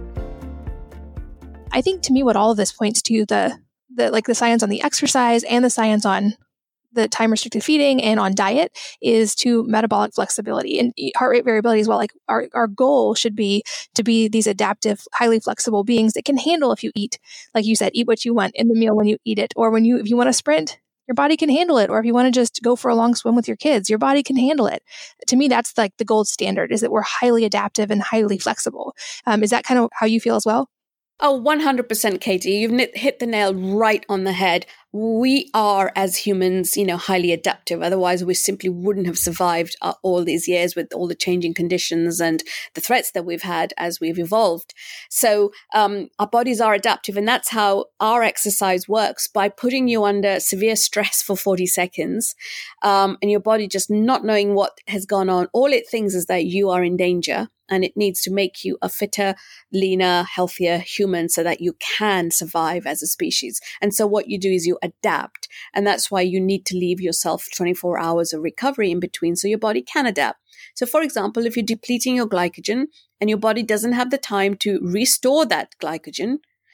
I think to me what all of this points to, the the like the science on the exercise and the science on the time restricted feeding and on diet, is to metabolic flexibility and heart rate variability as well. Like our, our goal should be to be these adaptive, highly flexible beings that can handle if you eat, like you said, eat what you want in the meal when you eat it, or when you, if you want to sprint, your body can handle it. Or if you want to just go for a long swim with your kids, your body can handle it. To me, that's like the gold standard, is that we're highly adaptive and highly flexible. Um, is that kind of how you feel as well? Oh, one hundred percent, Katie. You've hit the nail right on the head. We are, as humans, you know, highly adaptive. Otherwise, we simply wouldn't have survived uh, all these years with all the changing conditions and the threats that we've had as we've evolved. So um, our bodies are adaptive, and that's how our exercise works, by putting you under severe stress for forty seconds um, and your body just not knowing what has gone on. All it thinks is that you are in danger, and it needs to make you a fitter, leaner, healthier human so that you can survive as a species. And so what you do is you adapt. And that's why you need to leave yourself twenty-four hours of recovery in between so your body can adapt. So for example, if you're depleting your glycogen and your body doesn't have the time to restore that glycogen,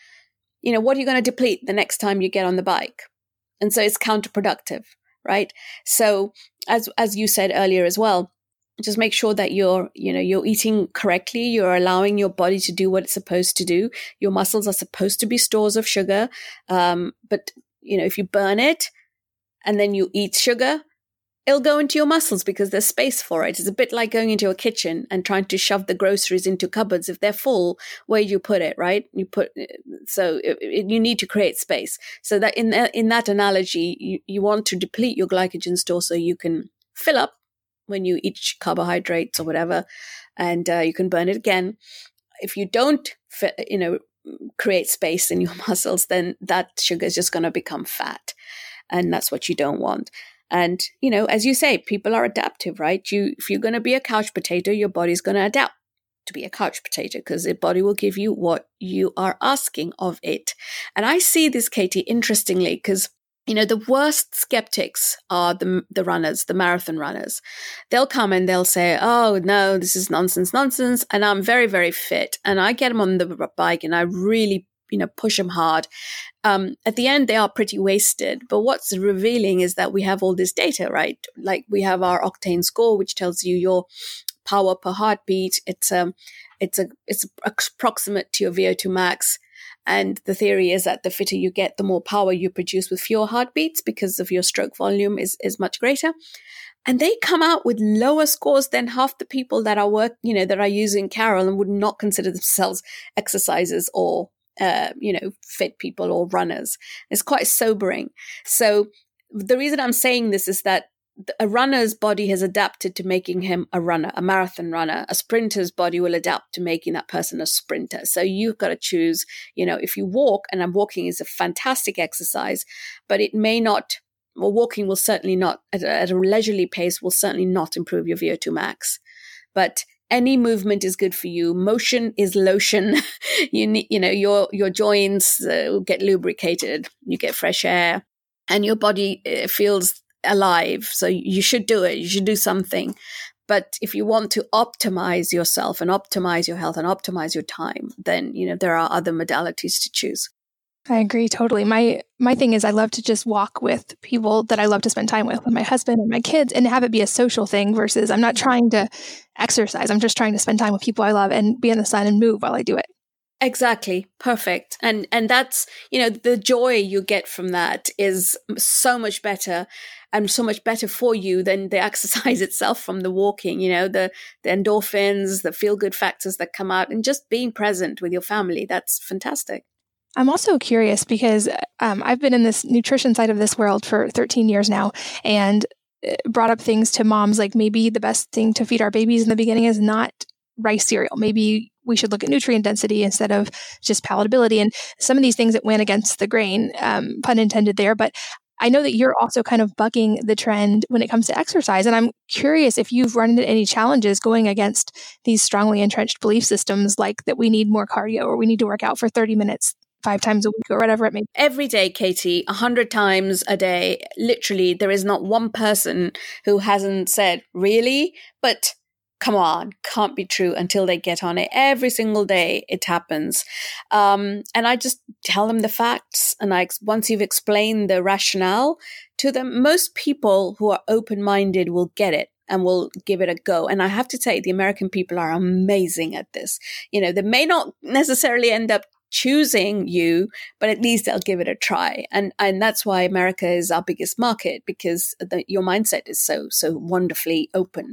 you know, what are you going to deplete the next time you get on the bike? And so it's counterproductive, right? So as as you said earlier as well, just make sure that you're, you know, you're eating correctly. You're allowing your body to do what it's supposed to do. Your muscles are supposed to be stores of sugar. Um, but, you know, if you burn it and then you eat sugar, it'll go into your muscles because there's space for it. It's a bit like going into a kitchen and trying to shove the groceries into cupboards. If they're full, where do you put it, right? You put, so it, it, you need to create space. So that in, in that analogy, you, you want to deplete your glycogen store so you can fill up when you eat carbohydrates or whatever, and uh, you can burn it again. If you don't, you know, create space in your muscles, then that sugar is just going to become fat, and that's what you don't want. And you know, as you say, people are adaptive, right? You, if you're going to be a couch potato, your body's going to adapt to be a couch potato because the body will give you what you are asking of it. And I see this, Katie, interestingly, because you know, the worst skeptics are the the runners, the marathon runners. They'll come and they'll say, oh, no, this is nonsense, nonsense. And I'm very, very fit. And I get them on the bike and I really, you know, push them hard. Um, at the end, they are pretty wasted. But what's revealing is that we have all this data, right? Like we have our octane score, which tells you your power per heartbeat. It's, um, it's, a, it's approximate to your V O two max. And the theory is that the fitter you get, the more power you produce with fewer heartbeats because of your stroke volume is, is much greater. And they come out with lower scores than half the people that are work, you know, that are using Carol and would not consider themselves exercisers or, uh, you know, fit people or runners. It's quite sobering. So the reason I'm saying this is that a runner's body has adapted to making him a runner, a marathon runner. A sprinter's body will adapt to making that person a sprinter. So you've got to choose, you know, if you walk, and walking is a fantastic exercise, but it may not, well, walking will certainly not, at a, at a leisurely pace, will certainly not improve your V O two max. But any movement is good for you. Motion is lotion. you need, you know, your, your joints uh, get lubricated. You get fresh air and your body uh, feels alive. So you should do it. You should do something. But if you want to optimize yourself and optimize your health and optimize your time, then, you know, there are other modalities to choose. I agree totally. My my thing is I love to just walk with people that I love to spend time with, with my husband and my kids, and have it be a social thing versus I'm not trying to exercise. I'm just trying to spend time with people I love and be in the sun and move while I do it. Exactly. Perfect. And and that's, you know, the joy you get from that is so much better and so much better for you than the exercise itself from the walking, you know, the, the endorphins, the feel-good factors that come out, and just being present with your family. That's fantastic. I'm also curious because um, I've been in this nutrition side of this world for thirteen years now, and brought up things to moms like maybe the best thing to feed our babies in the beginning is not rice cereal. Maybe we should look at nutrient density instead of just palatability. And some of these things that went against the grain, um, pun intended there. But I know that you're also kind of bucking the trend when it comes to exercise. And I'm curious if you've run into any challenges going against these strongly entrenched belief systems, like that we need more cardio or we need to work out for thirty minutes five times a week or whatever it may be. Every day, Katie, a hundred times a day. Literally, there is not one person who hasn't said, really? But come on, can't be true, until they get on it. Every single day it happens. Um, and I just tell them the facts. And I, once you've explained the rationale to them, most people who are open-minded will get it and will give it a go. And I have to say, the American people are amazing at this. You know, they may not necessarily end up choosing you, but at least they'll give it a try. And and that's why America is our biggest market, because the, your mindset is so, so wonderfully open.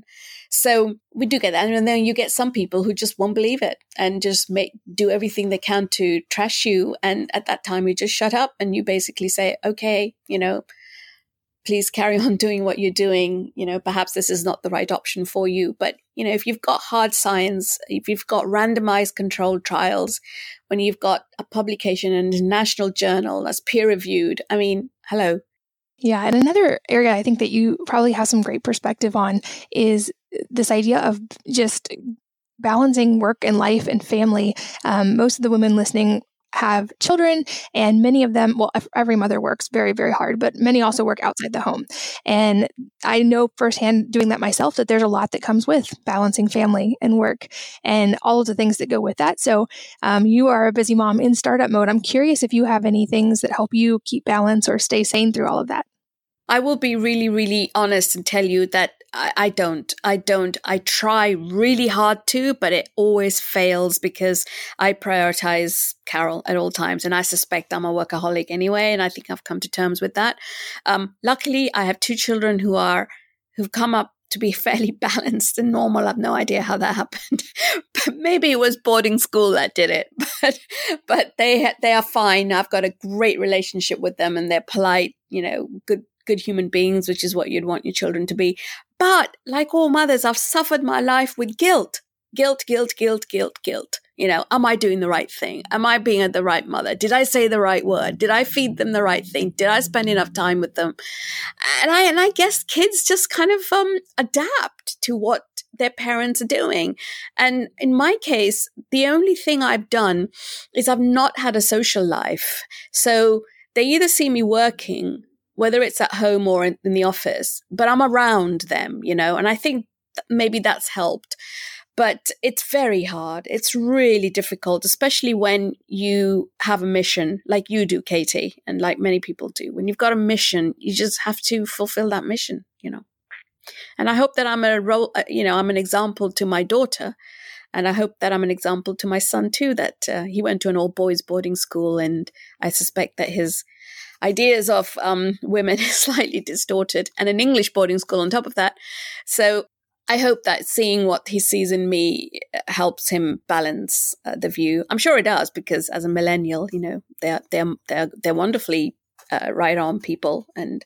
So we do get that. And then you get some people who just won't believe it and just make do everything they can to trash you. And at that time, you just shut up and you basically say, okay, you know, please carry on doing what you're doing. You know, perhaps this is not the right option for you. But, you know, if you've got hard science, if you've got randomized controlled trials, when you've got a publication in an international journal that's peer reviewed, I mean, hello. Yeah. And another area I think that you probably have some great perspective on is this idea of just balancing work and life and family. Um, most of the women listening have children, and many of them, well, every mother works very, very hard, but many also work outside the home. And I know firsthand doing that myself that there's a lot that comes with balancing family and work and all of the things that go with that. So um, you are a busy mom in startup mode. I'm curious if you have any things that help you keep balance or stay sane through all of that. I will be really, really honest and tell you that I, I don't. I don't. I try really hard to, but it always fails because I prioritize Carol at all times. And I suspect I'm a workaholic anyway. And I think I've come to terms with that. Um, luckily, I have two children who are, who've come up to be fairly balanced and normal. I have no idea how that happened, but maybe it was boarding school that did it. But but they ha- they are fine. I've got a great relationship with them, and they're polite, you know, good. good human beings, which is what you'd want your children to be. But like all mothers, I've suffered my life with guilt, guilt, guilt, guilt, guilt, guilt. You know, am I doing the right thing? Am I being the right mother? Did I say the right word? Did I feed them the right thing? Did I spend enough time with them? And I, and I guess kids just kind of um, adapt to what their parents are doing. And in my case, the only thing I've done is I've not had a social life. So they either see me working, whether it's at home or in, in the office, but I'm around them, you know, and I think maybe that's helped. But it's very hard. It's really difficult, especially when you have a mission like you do, Katie, and like many people do. When you've got a mission, you just have to fulfill that mission, you know. And I hope that I'm a role, you know, I'm an example to my daughter. And I hope that I'm an example to my son too, that uh, he went to an all boys boarding school. And I suspect that his ideas of um, women is slightly distorted, and an English boarding school on top of that. So I hope that seeing what he sees in me helps him balance uh, the view. I'm sure it does, because as a millennial, you know, they're they're they're they're wonderfully uh, right on people. And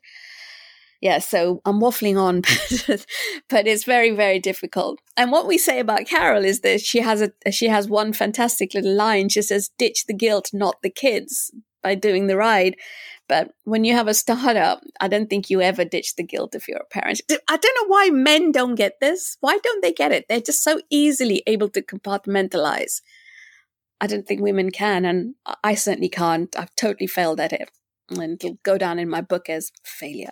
yeah, so I'm waffling on, but, but it's very, very difficult. And what we say about Carol is that she has a she has one fantastic little line. She says, "Ditch the guilt, not the kids," by doing the ride. But when you have a startup, I don't think you ever ditch the guilt if you're a parent. I don't know why men don't get this. Why don't they get it? They're just so easily able to compartmentalize. I don't think women can, and I certainly can't. I've totally failed at it. And it'll go down in my book as failure.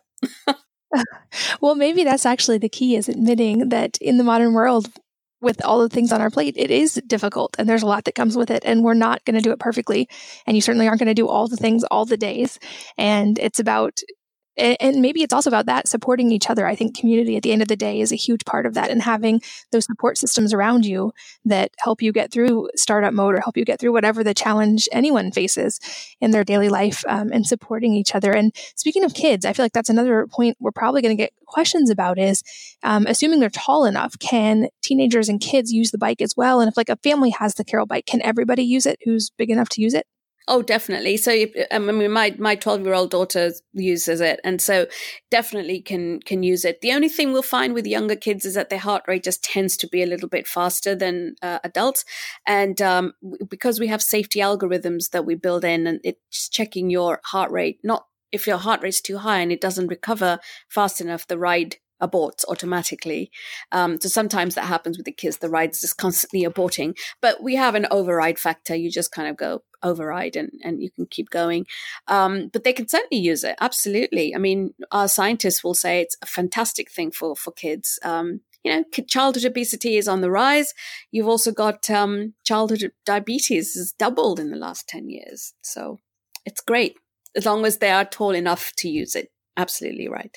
Well, maybe that's actually the key, is admitting that in the modern world, with all the things on our plate, it is difficult, and there's a lot that comes with it, and we're not going to do it perfectly. And you certainly aren't going to do all the things all the days. And it's about, and maybe it's also about that, supporting each other. I think community at the end of the day is a huge part of that, and having those support systems around you that help you get through startup mode or help you get through whatever the challenge anyone faces in their daily life, um, and supporting each other. And speaking of kids, I feel like that's another point we're probably going to get questions about is, um, assuming they're tall enough, can teenagers and kids use the bike as well? And if like a family has the Carol bike, can everybody use it who's big enough to use it? Oh, definitely. So, I mean, my my twelve-year-old daughter uses it, and so definitely can can use it. The only thing we'll find with younger kids is that their heart rate just tends to be a little bit faster than uh, adults, and um, because we have safety algorithms that we build in, and it's checking your heart rate. Not if your heart rate's too high and it doesn't recover fast enough, the ride aborts automatically. Um, so sometimes that happens with the kids. The ride's just constantly aborting. But we have an override factor. You just kind of go override and, and you can keep going. Um, but they can certainly use it. Absolutely. I mean, our scientists will say it's a fantastic thing for, for kids. Um, you know, childhood obesity is on the rise. You've also got um, childhood diabetes has doubled in the last ten years. So it's great as long as they are tall enough to use it. Absolutely right.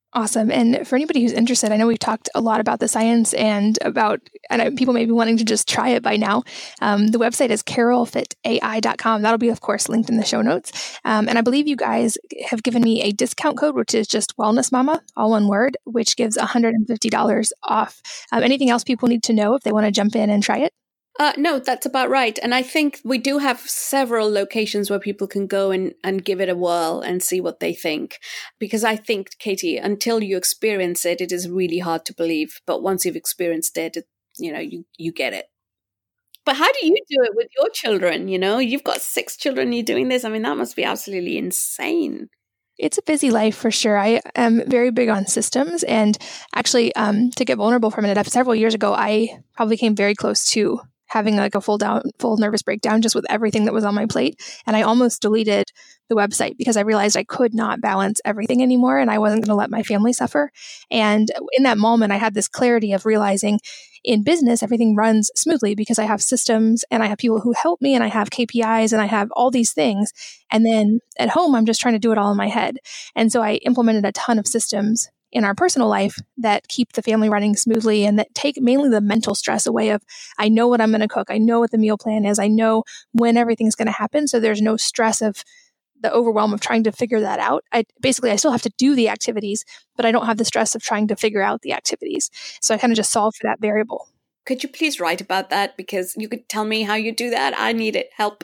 Awesome. And for anybody who's interested, I know we've talked a lot about the science and about, and people may be wanting to just try it by now. Um, the website is carol fit A I dot com. That'll be, of course, linked in the show notes. Um, and I believe you guys have given me a discount code, which is just Wellness Mama, all one word, which gives one hundred fifty dollars off. Um, anything else people need to know if they want to jump in and try it? Uh, no, that's about right. And I think we do have several locations where people can go and, and give it a whirl and see what they think. Because I think, Katie, until you experience it, it is really hard to believe. But once you've experienced it, it you know, you, you get it. But how do you do it with your children? You know, you've got six children, you're doing this. I mean, that must be absolutely insane. It's a busy life for sure. I am very big on systems. And actually, um, to get vulnerable for a minute, several years ago, I probably came very close to having like a full down, full nervous breakdown just with everything that was on my plate. And I almost deleted the website because I realized I could not balance everything anymore and I wasn't going to let my family suffer. And in that moment, I had this clarity of realizing in business, everything runs smoothly because I have systems and I have people who help me and I have K P Is and I have all these things. And then at home, I'm just trying to do it all in my head. And so I implemented a ton of systems in our personal life that keep the family running smoothly and that take mainly the mental stress away of, I know what I'm going to cook. I know what the meal plan is. I know when everything's going to happen. So there's no stress of the overwhelm of trying to figure that out. I basically, I still have to do the activities, but I don't have the stress of trying to figure out the activities. So I kind of just solve for that variable. Could you please write about that? Because you could tell me how you do that. I need it. Help.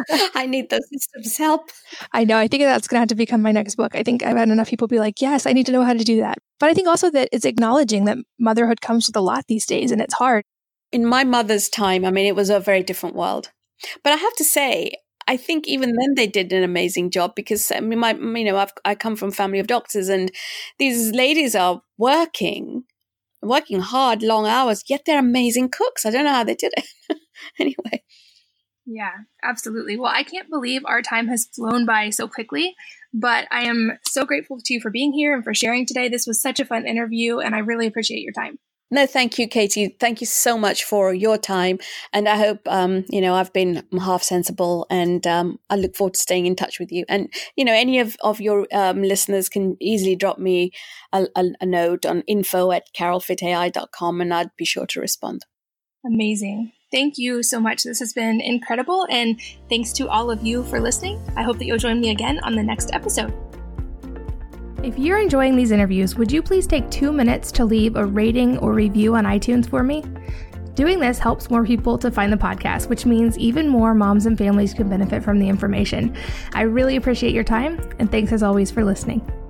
I need those systems help. I know. I think that's going to have to become my next book. I think I've had enough people be like, yes, I need to know how to do that. But I think also that it's acknowledging that motherhood comes with a lot these days and it's hard. In my mother's time, I mean, it was a very different world. But I have to say, I think even then they did an amazing job because I mean, my, you know, I've, I come from a family of doctors and these ladies are working working hard, long hours, yet they're amazing cooks. I don't know how they did it. Anyway. Yeah, absolutely. Well, I can't believe our time has flown by so quickly, but I am so grateful to you for being here and for sharing today. This was such a fun interview, and I really appreciate your time. No, thank you, Katie. Thank you so much for your time. And I hope, um, you know, I've been half sensible and um, I look forward to staying in touch with you. And, you know, any of, of your um, listeners can easily drop me a, a, a note on info at carol fit A I dot com and I'd be sure to respond. Amazing. Thank you so much. This has been incredible. And thanks to all of you for listening. I hope that you'll join me again on the next episode. If you're enjoying these interviews, would you please take two minutes to leave a rating or review on iTunes for me? Doing this helps more people to find the podcast, which means even more moms and families can benefit from the information. I really appreciate your time, and thanks as always for listening.